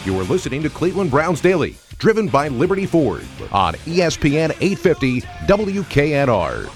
You're listening to Cleveland Browns Daily, driven by Liberty Ford on ESPN 850 WKNR.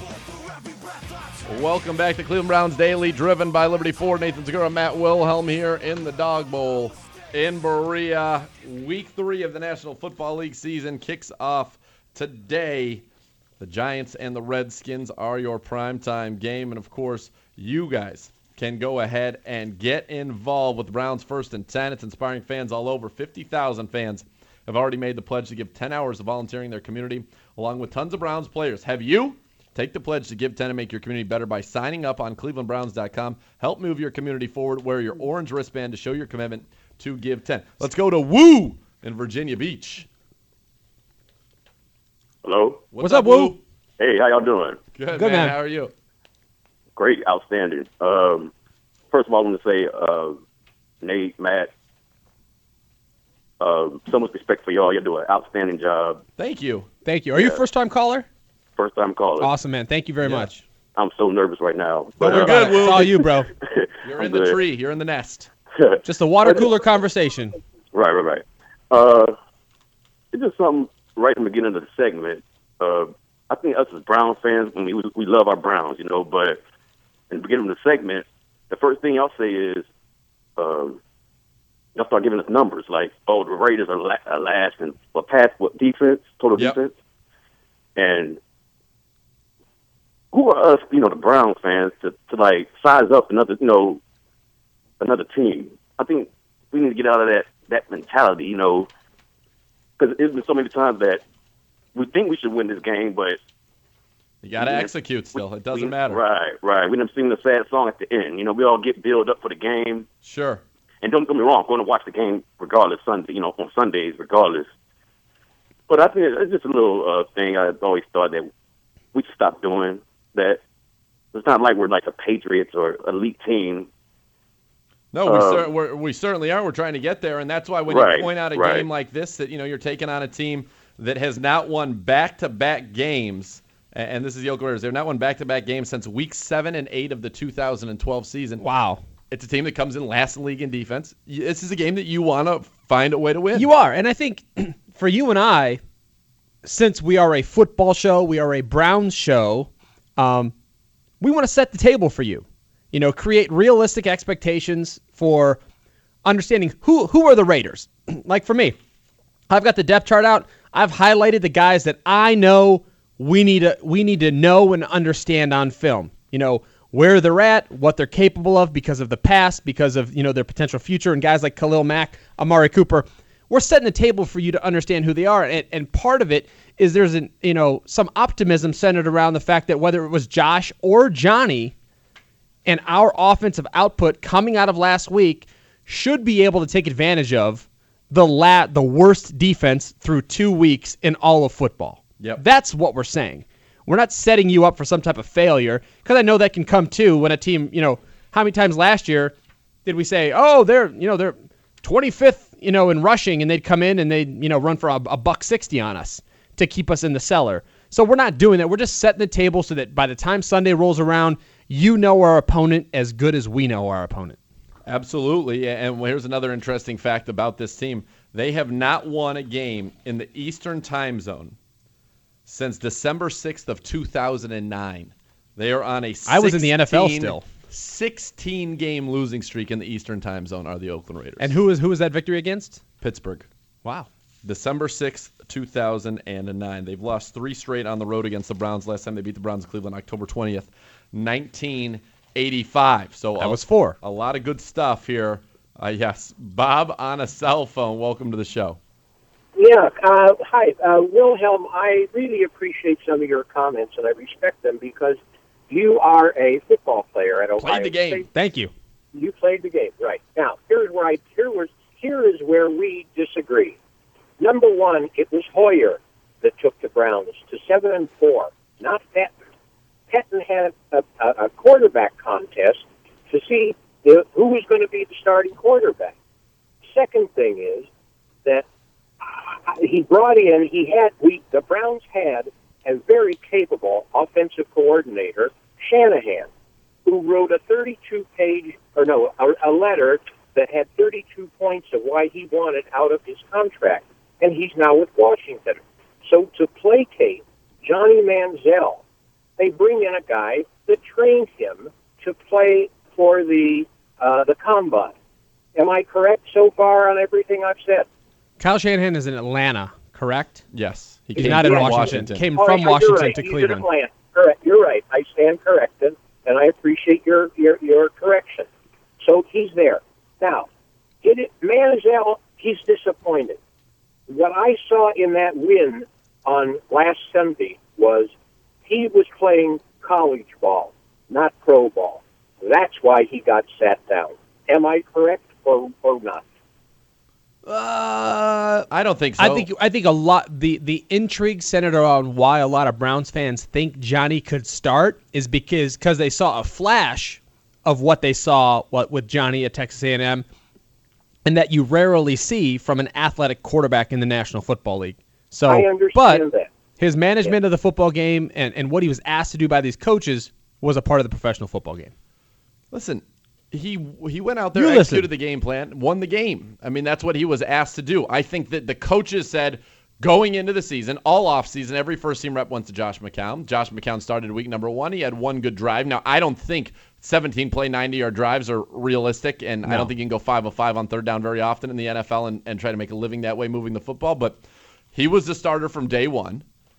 Welcome back to Cleveland Browns Daily, driven by Liberty Ford. Nathan Segura, Matt Wilhelm here in the Dog Bowl in Berea. Week 3 of the National Football League season kicks off today. The Giants and the Redskins are your primetime game, and of course, you guys can go ahead and get involved with Browns First and 10. It's inspiring fans all over. 50,000 fans have already made the pledge to give 10 hours of volunteering in their community, along with tons of Browns players. Have you? Take the pledge to give 10 and make your community better by signing up on clevelandbrowns.com. Help move your community forward. Wear your orange wristband to show your commitment to give 10. Let's go to Woo in Virginia Beach. Hello? What's up, Woo? Hey, how y'all doing? Good, man. How are you? Great, outstanding. First of all, I want to say, Nate, Matt, so much respect for y'all. You do an outstanding job. Thank you. Thank you. Are you a first-time caller? First-time caller. Awesome, man. Thank you very much. I'm so nervous right now. But we're good. It's all you, bro. You're in the tree. You're in the nest. Just a water cooler conversation. Right. It's just something right from the beginning of the segment. I think us as Browns fans, we love our Browns, but in the beginning of the segment, the first thing y'all say is, y'all start giving us numbers like, the Raiders are last in defense, total defense. And who are us, the Browns fans, to size up another team? I think we need to get out of that mentality, because it's been so many times that we think we should win this game, but you got to execute still. It doesn't matter. Right. We done sing the sad song at the end. We all get built up for the game. Sure. And don't get me wrong, I'm going to watch the game regardless, Sunday, on Sundays regardless. But I think it's just a little thing I've always thought that we should stop doing that. It's not like we're like the Patriots or elite team. No, we certainly are. We're trying to get there, and that's why when you point out a game like this that, you're taking on a team that has not won back-to-back games, and this is the Oakland Raiders. They've not won back-to-back games since Week 7 and 8 of the 2012 season. Wow. It's a team that comes in last in the league in defense. This is a game that you want to find a way to win. You are, and I think for you and I, since we are a football show, we are a Browns show, we want to set the table for you. Create realistic expectations for understanding who are the Raiders. Like for me, I've got the depth chart out. I've highlighted the guys that I know we need to know and understand on film. Where they're at, what they're capable of because of the past, because of their potential future, and guys like Khalil Mack, Amari Cooper. We're setting the table for you to understand who they are, and part of it is there's some optimism centered around the fact that whether it was Josh or Johnny, and our offensive output coming out of last week should be able to take advantage of the worst defense through 2 weeks in all of football. Yep. That's what we're saying. We're not setting you up for some type of failure, because I know that can come too when a team, how many times last year did we say, they're 25th, in rushing, and they'd come in and they'd, run for a $160 on us to keep us in the cellar. So we're not doing that. We're just setting the table so that by the time Sunday rolls around, our opponent as good as we know our opponent. Absolutely. And here's another interesting fact about this team. They have not won a game in the Eastern time zone since December 6th of 2009. They are on a 16-game losing streak in the Eastern time zone are the Oakland Raiders. And who is that victory against? Pittsburgh. Wow. December 6th, 2009. They've lost 3 straight on the road against the Browns. Last time they beat the Browns in Cleveland, October 20th, 1985. So that was 4. A lot of good stuff here. Yes. Bob on a cell phone. Welcome to the show. Yeah. Hi, Wilhelm. I really appreciate some of your comments, and I respect them because you are a football player at Ohio Played the game. State. Thank you. You played the game, right? Now, here is where we disagree. Number one, it was Hoyer that took the Browns to 7-4, not Pettine. Pettine had a quarterback contest to see who was going to be the starting quarterback. Second thing is that he brought in, the Browns had a very capable offensive coordinator, Shanahan, who wrote a letter that had 32 points of why he wanted out of his contract, and he's now with Washington. So to placate Johnny Manziel, they bring in a guy that trained him to play for the Combine. Am I correct so far on everything I've said? Kyle Shanahan is in Atlanta, correct? Yes. He's not in Washington. Came from Washington to Cleveland. He's in Atlanta. Correct. You're right. I stand corrected, and I appreciate your correction. So he's there. Now, Manziel, he's disappointed. What I saw in that win on last Sunday was he was playing college ball, not pro ball. That's why he got sat down. Am I correct or not? I don't think so. I think a lot the intrigue centered around why a lot of Browns fans think Johnny could start is because they saw a flash of what they saw with Johnny at Texas A&M, and that you rarely see from an athletic quarterback in the National Football League. So, I understand that. His management of the football game and what he was asked to do by these coaches was a part of the professional football game. Listen, he went out there, executed the game plan, won the game. I mean, that's what he was asked to do. I think that the coaches said going into the season, all offseason, every first-team rep went to Josh McCown. Josh McCown started week number 1. He had one good drive. Now, I don't think 17-play, 90-yard drives are realistic, and I don't think you can go 5 of 5 on third down very often in the NFL and try to make a living that way moving the football. But he was the starter from day one.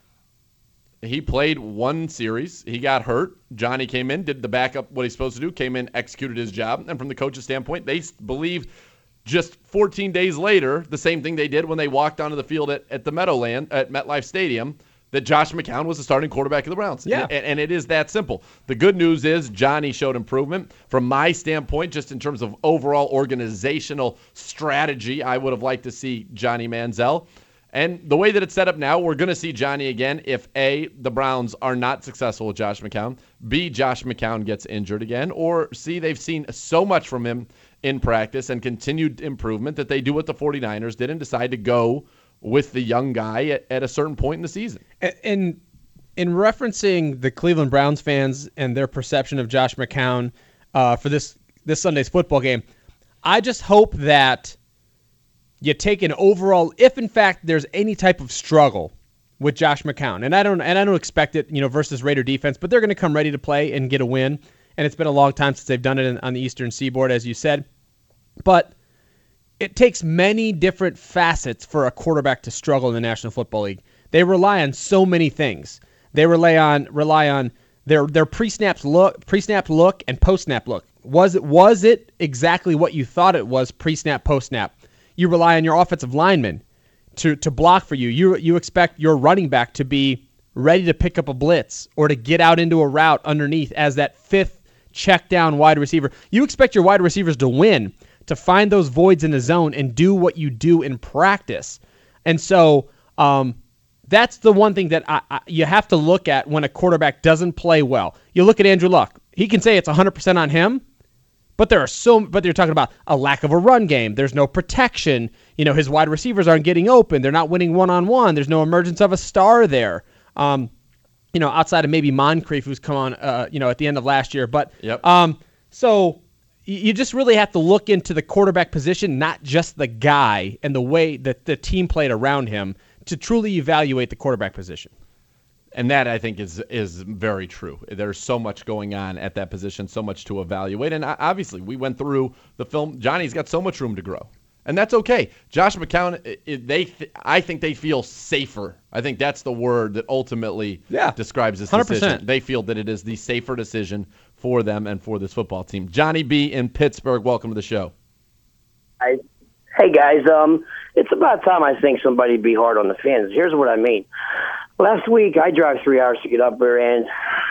He played one series. He got hurt. Johnny came in, did the backup, what he's supposed to do, came in, executed his job. And from the coach's standpoint, they believe just 14 days later, the same thing they did when they walked onto the field at the Meadowland, at MetLife Stadium, that Josh McCown was the starting quarterback of the Browns. Yeah. And it is that simple. The good news is Johnny showed improvement. From my standpoint, just in terms of overall organizational strategy, I would have liked to see Johnny Manziel. And the way that it's set up now, we're going to see Johnny again if, A, the Browns are not successful with Josh McCown, B, Josh McCown gets injured again, or C, they've seen so much from him in practice and continued improvement that they do what the 49ers did and decide to go with the young guy at a certain point in the season. And in referencing the Cleveland Browns fans and their perception of Josh McCown for this Sunday's football game, I just hope that you take an overall, if in fact there's any type of struggle with Josh McCown, and I don't expect it, versus Raider defense, but they're going to come ready to play and get a win, and it's been a long time since they've done it on the Eastern Seaboard, as you said, but it takes many different facets for a quarterback to struggle in the National Football League. They rely on so many things. They rely on their pre-snap look and post-snap look. Was it exactly what you thought it was pre-snap, post-snap? You rely on your offensive linemen to block for you. You expect your running back to be ready to pick up a blitz or to get out into a route underneath as that fifth check down wide receiver. You expect your wide receivers to win, to find those voids in the zone and do what you do in practice. And so that's the one thing that you have to look at when a quarterback doesn't play well. You look at Andrew Luck. He can say it's 100% on him. But you're talking about a lack of a run game. There's no protection. His wide receivers aren't getting open. They're not winning one-on-one. There's no emergence of a star there. Outside of maybe Moncrief, who's come on, at the end of last year. But yep. So you just really have to look into the quarterback position, not just the guy and the way that the team played around him, to truly evaluate the quarterback position. And that, I think, is very true. There's so much going on at that position, so much to evaluate. And obviously, we went through the film. Johnny's got so much room to grow. And that's okay. Josh McCown, I think they feel safer. I think that's the word that ultimately describes this 100%. Decision. They feel that it is the safer decision for them and for this football team. Johnny B. in Pittsburgh, welcome to the show. Hey, guys. It's about time I think somebody be hard on the fans. Here's what I mean. Last week, I drive 3 hours to get up there, and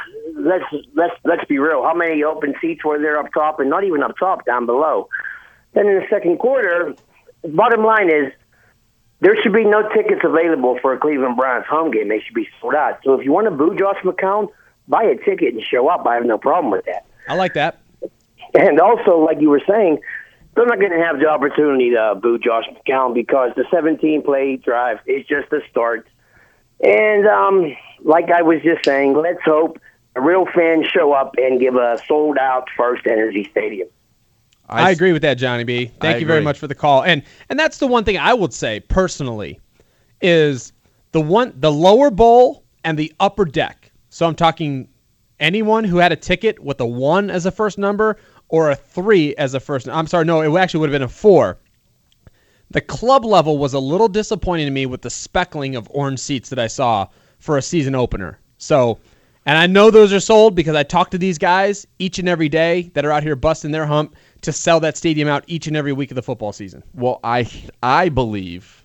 let's be real. How many open seats were there up top, and not even up top, down below? Then in the second quarter, bottom line is there should be no tickets available for a Cleveland Browns home game. They should be sold out. So if you want to boo Josh McCown, buy a ticket and show up. I have no problem with that. I like that. And also, like you were saying, they're not going to have the opportunity to boo Josh McCown because the 17-play drive is just a start. And like I was just saying, let's hope the real fans show up and give a sold-out First Energy Stadium. I agree with that, Johnny B. Thank you very much for the call. And that's the one thing I would say personally is the lower bowl and the upper deck. So I'm talking anyone who had a ticket with a 1 as a first number or a 3 as a first. I'm sorry, no, it actually would have been a 4. The club level was a little disappointing to me with the speckling of orange seats that I saw for a season opener. So, and I know those are sold because I talk to these guys each and every day that are out here busting their hump to sell that stadium out each and every week of the football season. Well, I believe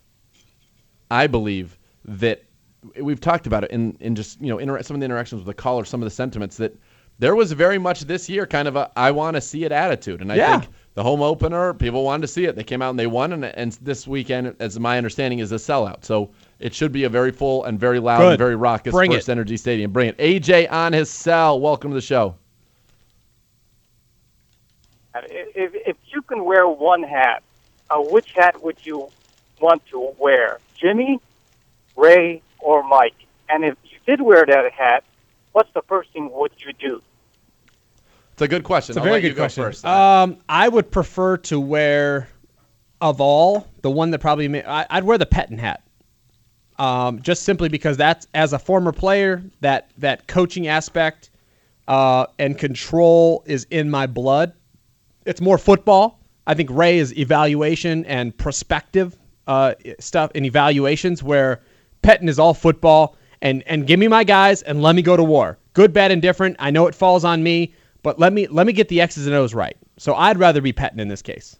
that we've talked about it in just some of the interactions with the caller, some of the sentiments that there was very much this year kind of a I want to see it attitude, and I think the home opener people wanted to see it. They came out and they won, and this weekend, as my understanding, is a sellout. So it should be a very full and very loud and very raucous First Energy Stadium. Bring it. AJ on his cell. Welcome to the show. If you can wear one hat, which hat would you want to wear? Jimmy, Ray, or Mike? And if you did wear that hat, what's the first thing would you do? It's a good question. It's a very good question. First, I would prefer to wear, of all, the one that probably I'd wear the Pettine hat. Just simply because that's, as a former player, that coaching aspect and control is in my blood. It's more football. I think Ray is evaluation and perspective stuff and evaluations, where Pettine is all football and give me my guys and let me go to war. Good, bad, and different. I know it falls on me, but let me get the X's and O's right. So I'd rather be Pettine in this case.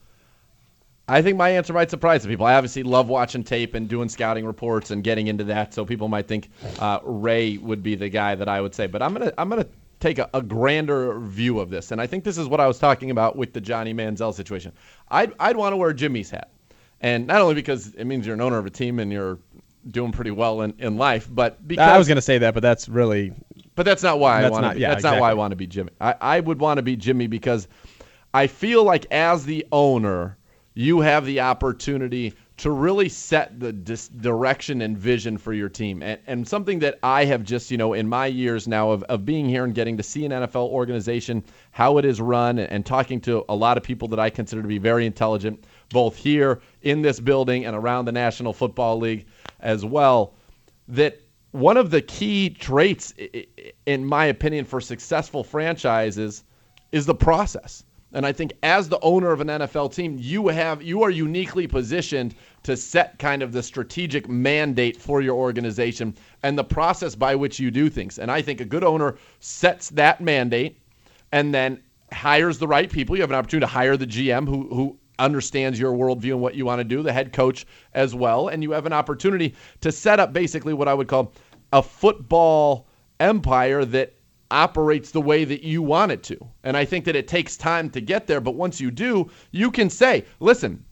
I think my answer might surprise some people. I obviously love watching tape and doing scouting reports and getting into that, so people might think Ray would be the guy that I would say. But I'm gonna take a grander view of this, and I think this is what I was talking about with the Johnny Manziel situation. I'd want to wear Jimmy's hat, and not only because it means you're an owner of a team and you're doing pretty well in life, but because I was going to say that, but that's really. But that's not why I want to be. That's exactly. Not why I want to be Jimmy. I would want to be Jimmy because I feel like as the owner, you have the opportunity to really set the direction and vision for your team. And something that I have just, in my years now of being here and getting to see an NFL organization, how it is run, and talking to a lot of people that I consider to be very intelligent, both here in this building and around the National Football League as well, that one of the key traits, in my opinion, for successful franchises is the process. And I think as the owner of an NFL team, you are uniquely positioned to set kind of the strategic mandate for your organization and the process by which you do things. And I think a good owner sets that mandate and then hires the right people. You have an opportunity to hire the GM who understands your worldview and what you want to do, the head coach as well. And you have an opportunity to set up basically what I would call a football empire that operates the way that you want it to. And I think that it takes time to get there, but once you do, you can say, listen,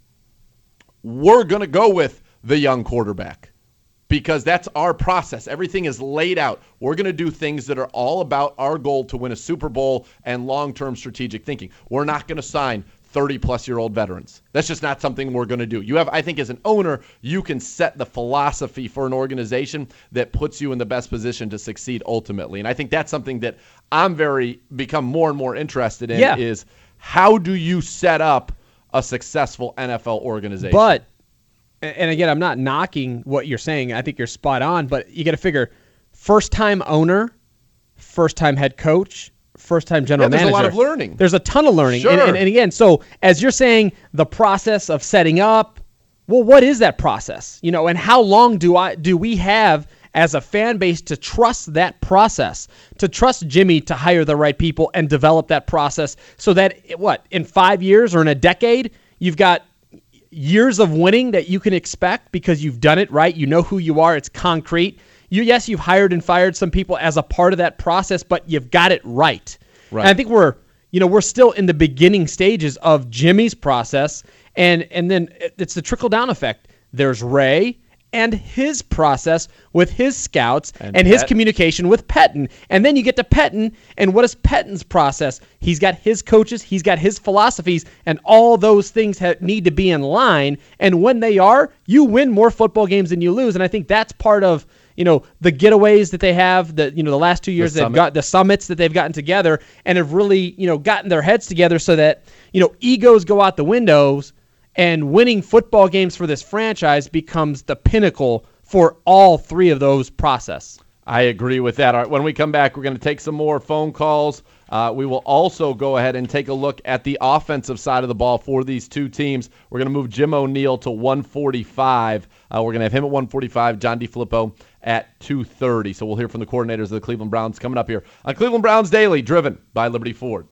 we're going to go with the young quarterback because that's our process. Everything is laid out. We're going to do things that are all about our goal to win a Super Bowl and long-term strategic thinking. We're not going to sign 30-plus-year-old veterans. That's just not something we're going to do. I think as an owner, you can set the philosophy for an organization that puts you in the best position to succeed ultimately. And I think that's something that I'm become more and more interested in is how do you set up a successful NFL organization? But, and again, I'm not knocking what you're saying. I think you're spot on, but you got to figure first-time owner, first-time head coach, first-time general manager. There's a lot of learning. There's a ton of learning. Sure. And again, so as you're saying, the process of setting up, well, what is that process? And how long do we have as a fan base to trust that process, to trust Jimmy to hire the right people and develop that process so that, in 5 years or in a decade, you've got years of winning that you can expect because you've done it right. You know who you are. It's concrete. Yes, you've hired and fired some people as a part of that process, but you've got it right. Right. And I think we're still in the beginning stages of Jimmy's process, and then it's the trickle-down effect. There's Ray and his process with his scouts and his communication with Pettine. And then you get to Pettine, and what is Pettine's process? He's got his coaches, he's got his philosophies, and all those things need to be in line. And when they are, you win more football games than you lose. And I think that's part of the getaways that they have, the last 2 years they've got the summits that they've gotten together and have really, gotten their heads together so that, egos go out the windows and winning football games for this franchise becomes the pinnacle for all three of those process. I agree with that. All right, when we come back, we're going to take some more phone calls. We will also go ahead and take a look at the offensive side of the ball for these two teams. We're going to move Jim O'Neill to 145. We're going to have him at 145, John DeFilippo at 230. So we'll hear from the coordinators of the Cleveland Browns coming up here on Cleveland Browns Daily, driven by Liberty Ford.